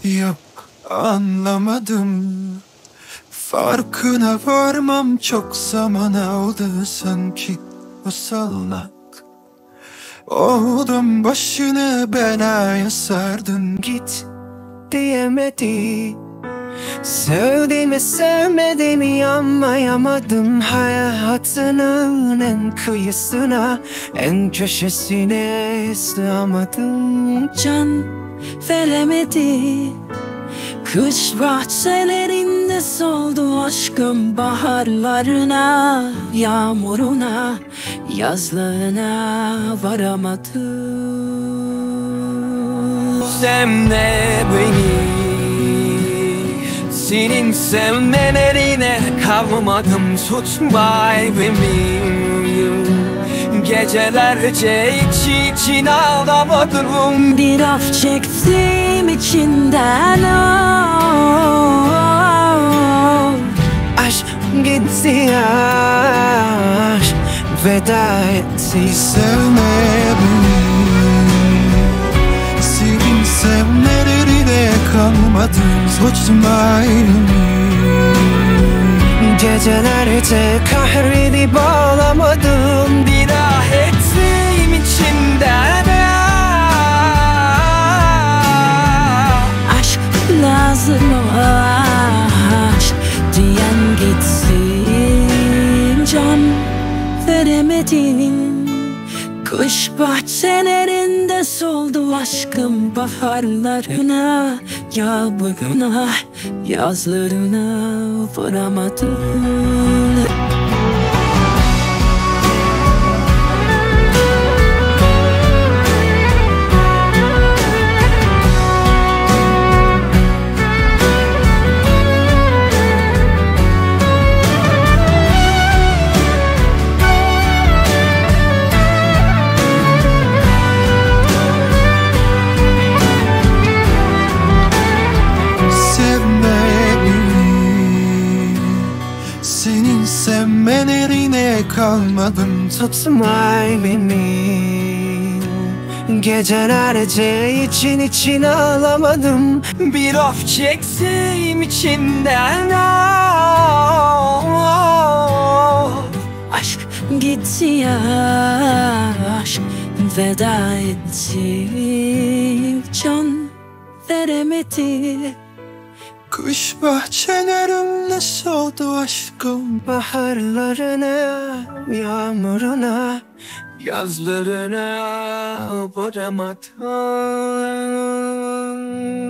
Yok, anlamadım. Farkına varmam, çok zaman aldı sanki bu salak. Oldum başını belaya sardın, git diyemedi. Sevdiğimi sevmediğimi anlayamadım. Hayatının en kıyısına, en köşesine sığamadım. Can veremedi. Kış bahçelerinde soldu aşkım, baharlarına, yağmuruna, yazlarına varamadım. Sevme beni, senin sevmelerine kalmadım. Tutma evimi, gecelerce için ağlamadım. Bir af çektim içinden, Aşk gitti, aşk veda etti. Sevme beni, senin sevmelerine kalmadım. Tutma elimi, gecelerce kahredip ağlamadım. Bir ah ettim içimden, aşk lazım, aşk diyen gitsin. Can veremedim. Kış bahçelerinde soldu aşkım, baharlarına, yağmuruna, yazlarına varamadım. Senin sevmelerine kalmadım. Tutma beni, gecelerce için ağlamadım. Bir of çektim içinden, Aşk gitti, aşk veda etti. Can veremedi. Kış bahçelerinde soldu aşkım, baharlarına, yağmuruna, yazlarına varamadım.